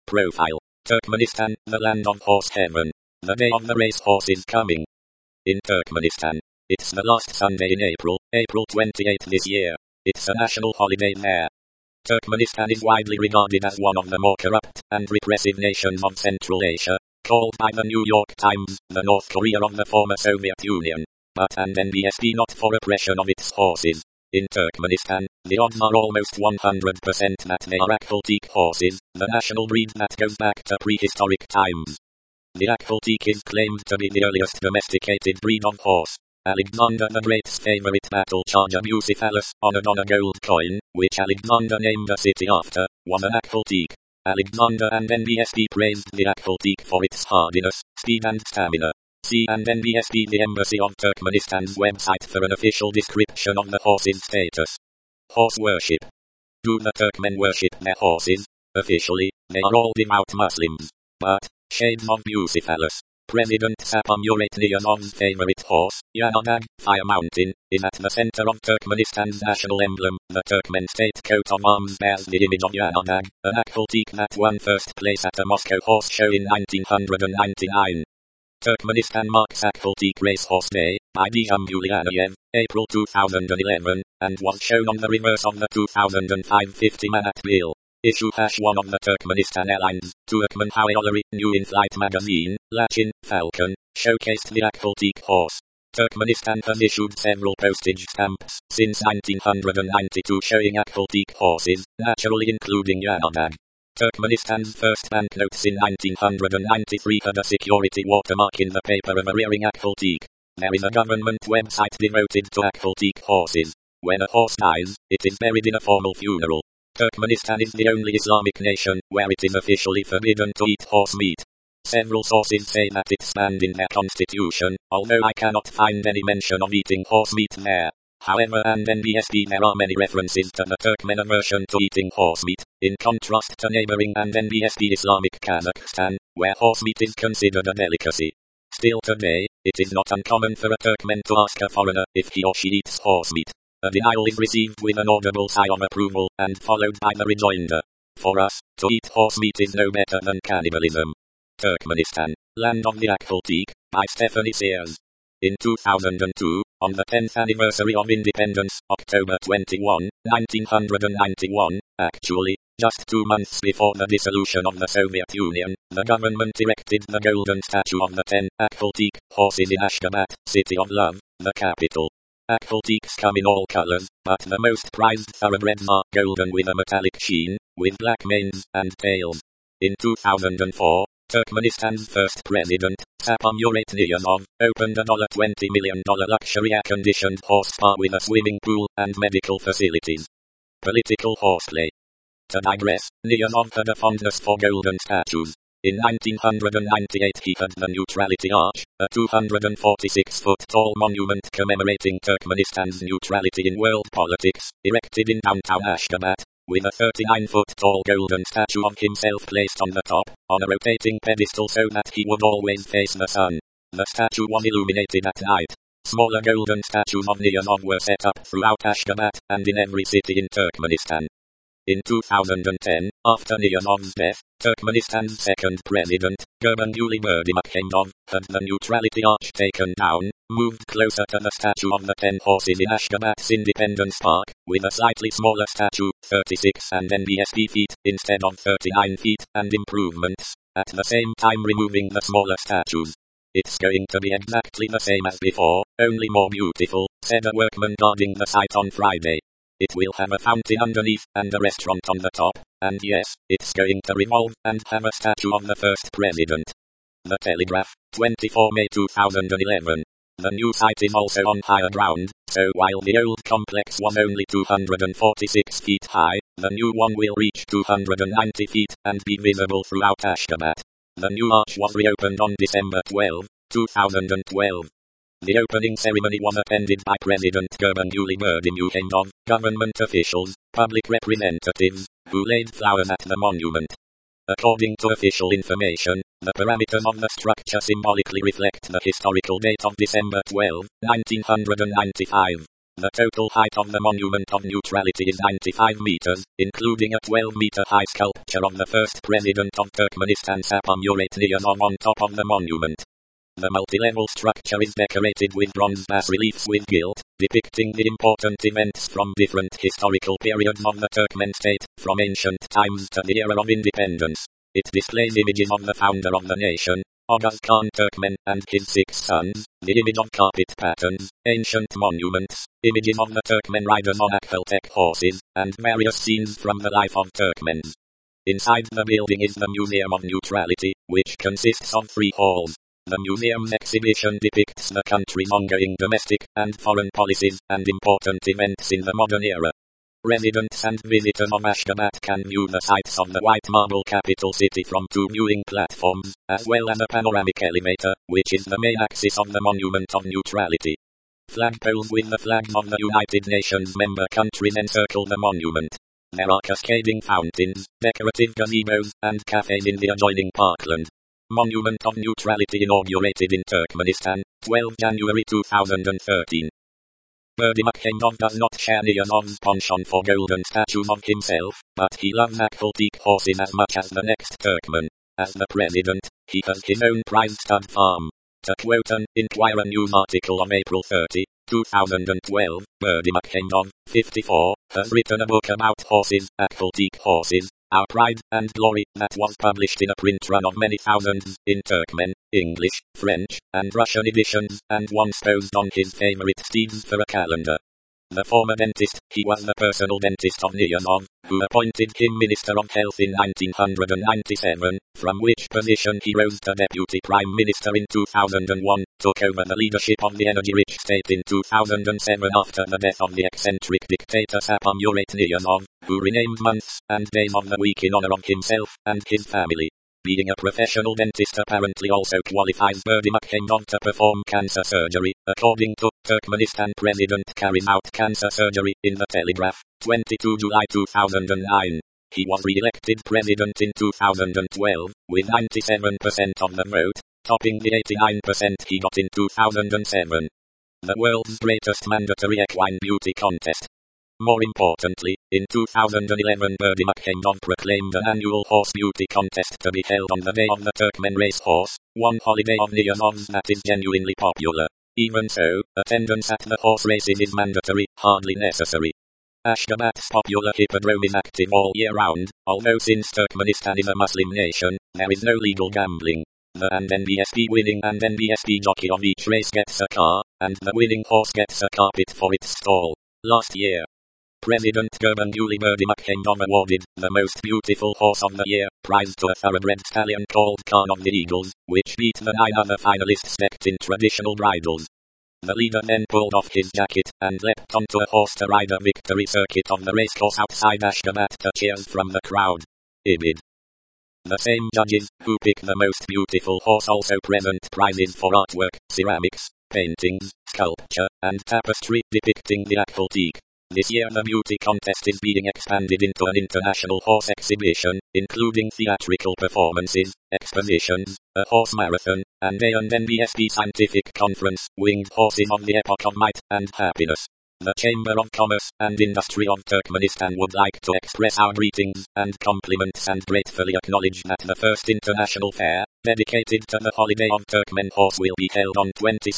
Profile. Turkmenistan, the land of horse heaven. The day of the race horse is coming. In Turkmenistan, it's the last Sunday in April 28 this year. It's a national holiday there. Turkmenistan is widely regarded as one of the more corrupt and repressive nations of Central Asia, called by the New York Times, the North Korea of the former Soviet Union. But and NBSD not for oppression of its horses. In Turkmenistan, the odds are almost 100% that they are Akholtik horses, the national breed that goes back to prehistoric times. The Akholtik is claimed to be the earliest domesticated breed of horse. Alexander the Great's favorite battle charger Bucephalus, honored on a gold coin, which Alexander named a city after, was an Akholtik. Alexander and NBSD praised the Akholtik for its hardiness, speed and stamina. See and NBSD the Embassy of Turkmenistan's website for an official description of the horse's status. Horse worship. Do the Turkmen worship their horses? Officially, they are all devout Muslims. But, shades of Bucephalus. President Sapam Muratniyazov's favorite horse, Yanadag, Fire Mountain, is at the center of Turkmenistan's national emblem. The Turkmen state coat of arms bears the image of Yanadag, an Akholtik that won first place at a Moscow horse show in 1999. Turkmenistan marks Akholtik Racehorse Day, by Diyam Ulyanev, April 2011, and was shown on the reverse of the 2005 50-man at Bill. Issue #1 of the Turkmenistan Airlines, Turkmen Havaları, New In-Flight magazine, Lachin, Falcon, showcased the Akholtik horse. Turkmenistan has issued several postage stamps since 1992 showing Akholtik horses, naturally including Yanadag. Turkmenistan's first banknotes in 1993 had a security watermark in the paper of a rearing Akholtik. There is a government website devoted to Akholtik horses. When a horse dies, it is buried in a formal funeral. Turkmenistan is the only Islamic nation where it is officially forbidden to eat horse meat. Several sources say that it's banned in their constitution, although I cannot find any mention of eating horse meat there. However, and NBSD there are many references to the Turkmen aversion to eating horse meat, in contrast to neighboring and NBSD Islamic Kazakhstan, where horse meat is considered a delicacy. Still today, it is not uncommon for a Turkmen to ask a foreigner if he or she eats horse meat. A denial is received with an audible sigh of approval, and followed by the rejoinder. For us, to eat horse meat is no better than cannibalism. Turkmenistan, Land of the Akholtik, by Stephanie Sears. In 2002, on the 10th anniversary of independence, October 21, 1991, actually, just 2 months before the dissolution of the Soviet Union, the government erected the golden statue of the 10 Akholtik horses in Ashgabat, City of Love, the capital. Akholtiks come in all colors, but the most prized thoroughbreds are golden with a metallic sheen, with black manes and tails. In 2004, Turkmenistan's first president, Sapam Muratniyazov, opened a $20 million luxury air-conditioned horse spa with a swimming pool and medical facilities. Political horseplay. To digress, Niyazov had a fondness for golden statues. In 1998 he had the Neutrality Arch, a 246-foot-tall monument commemorating Turkmenistan's neutrality in world politics, erected in downtown Ashgabat, with a 39-foot-tall golden statue of himself placed on the top, on a rotating pedestal so that he would always face the sun. The statue was illuminated at night. Smaller golden statues of Niyazov were set up throughout Ashgabat, and in every city in Turkmenistan. In 2010, after Niyazov's death, Turkmenistan's second president, Gurbanguly Berdimuhamedov, had the Neutrality Arch taken down, moved closer to the statue of the 10 horses in Ashgabat's Independence Park, with a slightly smaller statue, 36 and NBSD feet, instead of 39 feet, and improvements, at the same time removing the smaller statues. It's going to be exactly the same as before, only more beautiful, said a workman guarding the site on Friday. It will have a fountain underneath, and a restaurant on the top, and yes, it's going to revolve, and have a statue of the first president. The Telegraph, 24 May 2011. The new site is also on higher ground, so while the old complex was only 246 feet high, the new one will reach 290 feet, and be visible throughout Ashgabat. The new arch was reopened on December 12, 2012. The opening ceremony was attended by President Gurbanguly Berdimuhamedov, government officials, public representatives, who laid flowers at the monument. According to official information, the parameters of the structure symbolically reflect the historical date of December 12, 1995. The total height of the Monument of Neutrality is 95 meters, including a 12-meter high sculpture of the first president of Turkmenistan Sapam Murat Niyazov on top of the monument. The multi-level structure is decorated with bronze bas-reliefs with gilt, depicting the important events from different historical periods of the Turkmen state, from ancient times to the era of independence. It displays images of the founder of the nation, Oguz Khan Turkmen, and his 6 sons, the image of carpet patterns, ancient monuments, images of the Turkmen riders on Akheltek horses, and various scenes from the life of Turkmens. Inside the building is the Museum of Neutrality, which consists of 3 halls. The museum's exhibition depicts the country's ongoing domestic and foreign policies and important events in the modern era. Residents and visitors of Ashgabat can view the sights of the white marble capital city from 2 viewing platforms, as well as a panoramic elevator, which is the main axis of the Monument of Neutrality. Flagpoles with the flags of the United Nations member countries encircle the monument. There are cascading fountains, decorative gazebos, and cafes in the adjoining parkland. Monument of Neutrality inaugurated in Turkmenistan, 12 January 2013. Berdimuhamedov does not share Niyazov's penchant for golden statues of himself, but he loves Akheltek horses as much as the next Turkmen. As the president, he has his own prize stud farm. To quote an Inquirer news article on April 30, 2012, Berdimuhamedov, 54, has written a book about horses, Akheltek horses, Our Pride and Glory, that was published in a print run of many thousands, in Turkmen, English, French, and Russian editions, and once posed on his favorite steeds for a calendar. The former dentist, he was the personal dentist of Niyazov, who appointed him Minister of Health in 1997, from which position he rose to Deputy Prime Minister in 2001, took over the leadership of the energy-rich state in 2007 after the death of the eccentric dictator Sapam Murat Niyazov, who renamed months and days of the week in honor of himself and his family. Being a professional dentist apparently also qualifies Berdimuhamedov to perform cancer surgery, according to Turkmenistan President carrying out cancer surgery in the Telegraph, 22 July 2009. He was re-elected president in 2012, with 97% of the vote, topping the 89% he got in 2007. The world's greatest mandatory equine beauty contest. More importantly, in 2011 Berdimuhamedov proclaimed an annual horse beauty contest to be held on the day of the Turkmen race horse, one holiday of Niyazov's that is genuinely popular. Even so, attendance at the horse races is mandatory, hardly necessary. Ashgabat's popular hippodrome is active all year round, although since Turkmenistan is a Muslim nation, there is no legal gambling. The NBSP winning and NBSP jockey of each race gets a car, and the winning horse gets a carpet for its stall. Last year, President Gurbanguly Berdimuhamedov awarded the most beautiful horse of the year prize to a thoroughbred stallion called Khan of the Eagles, which beat the 9 other finalists decked in traditional bridles. The leader then pulled off his jacket and leapt onto a horse to ride a victory circuit on the racecourse outside Ashgabat to cheers from the crowd. Ibid. The same judges, who pick the most beautiful horse, also present prizes for artwork, ceramics, paintings, sculpture, and tapestry depicting the Akheltek. This year the beauty contest is being expanded into an international horse exhibition, including theatrical performances, expositions, a horse marathon, and a NBSP scientific conference, Winged Horses of the Epoch of Might and Happiness. The Chamber of Commerce and Industry of Turkmenistan would like to express our greetings and compliments and gratefully acknowledge that the first international fair, dedicated to the holiday of Turkmen horse, will be held on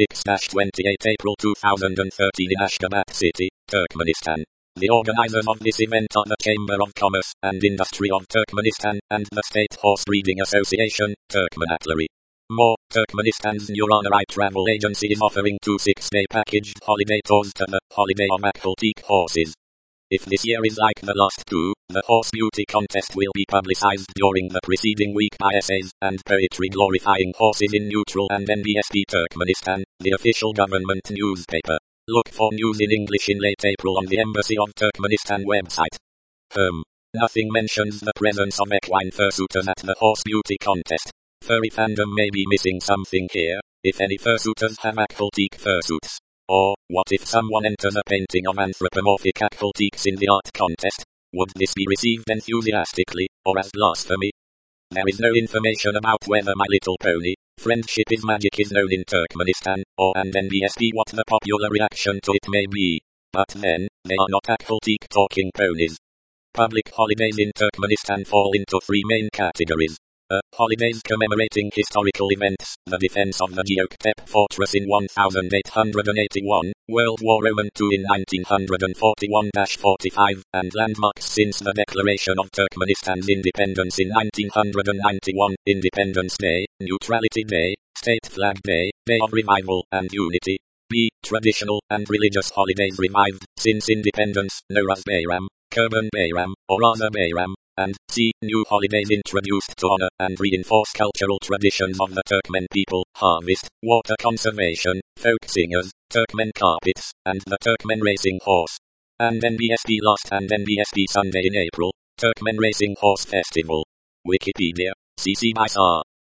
26-28 April 2013 in Ashgabat City, Turkmenistan. The organizers of this event are the Chamber of Commerce and Industry of Turkmenistan and the State Horse Breeding Association, Turkmenatlery. More, Turkmenistan's Nuranari travel agency is offering 2 6-day packaged holiday tours to the Holiday of Akheltek horses. If this year is like the last 2, the horse beauty contest will be publicized during the preceding week by essays and poetry glorifying horses in Neutral and NBSP Turkmenistan, the official government newspaper. Look for news in English in late April on the Embassy of Turkmenistan website. Nothing mentions the presence of equine fursuiters at the horse beauty contest. Furry fandom may be missing something here, if any fursuiters have Akheltek fursuits. Or, what if someone enters a painting of anthropomorphic Akhelteks in the art contest? Would this be received enthusiastically, or as blasphemy? There is no information about whether My Little Pony, Friendship is Magic is known in Turkmenistan, or and NBSP what the popular reaction to it may be. But then, they are not actual teak-talking ponies. Public holidays in Turkmenistan fall into three main categories. Holidays commemorating historical events, the defense of the Göktep fortress in 1881, World War II in 1941-45, and landmarks since the declaration of Turkmenistan's independence in 1991, Independence Day, Neutrality Day, State Flag Day, Day of Revival and Unity. B. Traditional and religious holidays revived since independence, Nowruz Bayram, Kurban Bayram, or Raza Bayram. And C. New holidays introduced to honor and reinforce cultural traditions of the Turkmen people, harvest, water conservation, folk singers, Turkmen carpets, and the Turkmen racing horse. And NBSB last and NBSB Sunday in April, Turkmen Racing Horse Festival. Wikipedia, CC by SAR.